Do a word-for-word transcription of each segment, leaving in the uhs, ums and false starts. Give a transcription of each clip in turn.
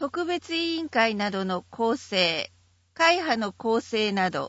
特別委員会などの構成、会派の構成など、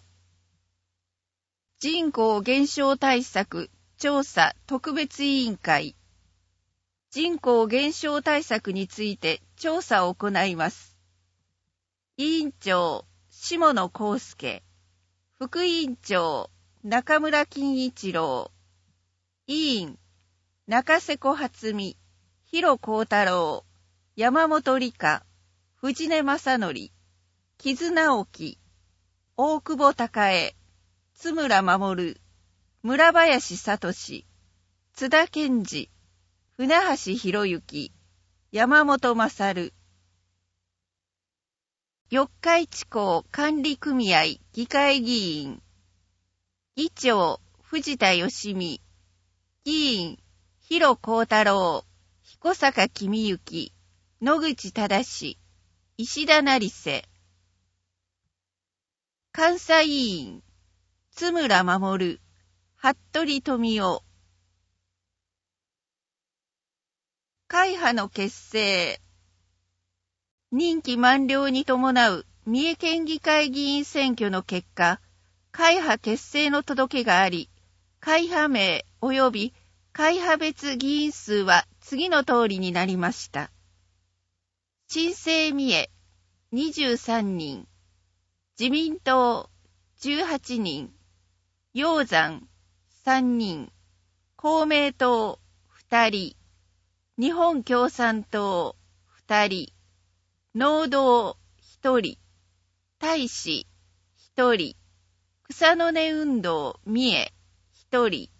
人口減少対策調査特別委員会、人口減少対策について調査を行います。委員長、下野康介、副委員長、中村金一郎、委員、中瀬小初美、広幸太郎、山本理香、藤根正則、木津直樹、大久保孝恵、津村守、村林聡、津田健二、船橋博之、山本勝、四日市港管理組合議会議員、議長、藤田義美、議員、広幸太郎、彦坂公之、野口正、石田成瀬、監査委員、津村守、服部富夫、会派の結成、任期満了に伴う三重県議会議員選挙の結果、会派結成の届けがあり、会派名及び会派別議員数は次の通りになりました。新生三重にじゅうさんにん、自民党じゅうはちにん、鷹山さんにん、公明党ふたり、日本共産党ふたり、農道ひとり、大使ひとり、草の根運動三重ひとり、